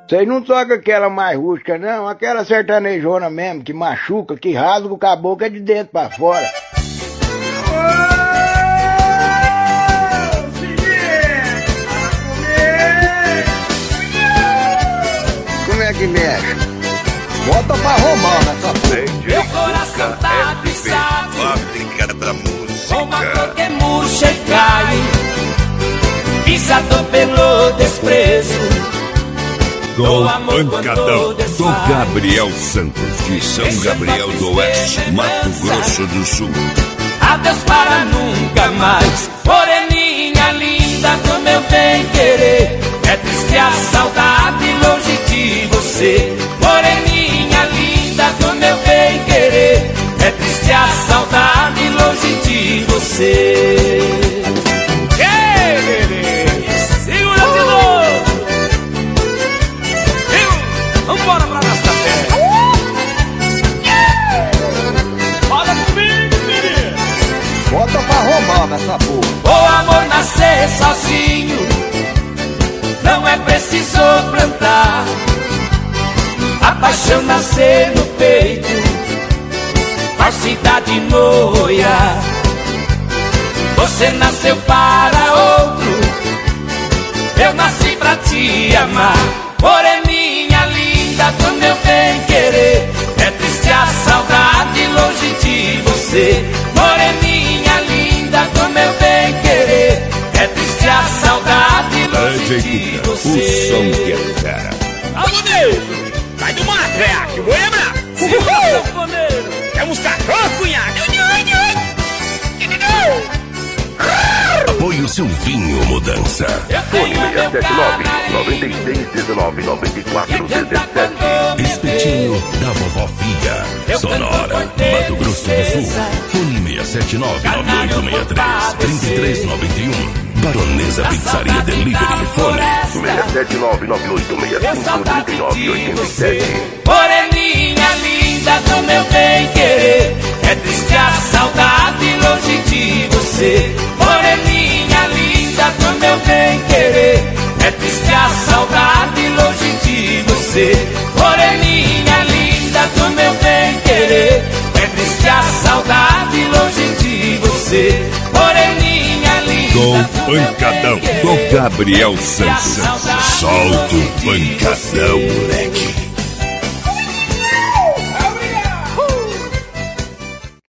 Vocês não tocam aquela mais rústica, não? Aquela sertanejona mesmo, que machuca, que rasga o caboclo é de dentro pra fora. Como é que mexe? Bota pra arromar nessa frente. Meu coração tá pisado, Fábrica da música. uma flor que murcha e cai, pisado pelo desprezo. Com amor pancadão quando desfaz. do Gabriel Santos, de São Gabriel do Oeste, Mato Grosso do Sul. Adeus para nunca mais, moreninha linda do meu bem querer. É triste a saudade longe de você, moreninha linda do meu bem querer. É triste a saudade longe de você. Ei, bebê, segura de novo. Vambora pra nossa terra. Olha comigo, menino. Bota pra arromar nessa porra. O amor nascer sozinho, não é preciso plantar. A paixão nascer no peito, falsidade no olhar. Você nasceu para outro, eu nasci pra te amar. Moreninha linda do meu bem querer, é triste a saudade longe de você. Moreninha linda do meu bem querer, é triste a saudade longe de O som você. que é cara. Alô, nego! Sai do mato, velho! Boema! Segura, sanfoneiro. Temos cachorro, cunhado! Apoie o seu vinho mudança. Eu tenho meu 9619 94 17. Espetinho da Vovó Fia. Sonora, Mato Grosso do Sul. Fone 679-9863 3391. Baronesa Pizzaria Delivery. Fone 679-9865-3987. Moreninha linda do meu bem querer, é triste a saudade longe de você. Moreninha linda do meu bem querer, é triste a saudade longe de você. Moreninha linda do meu bem querer, é triste a saudade longe de você. Moreninha linda Com pancadão do Gabriel Santos. Solta o pancadão, moleque.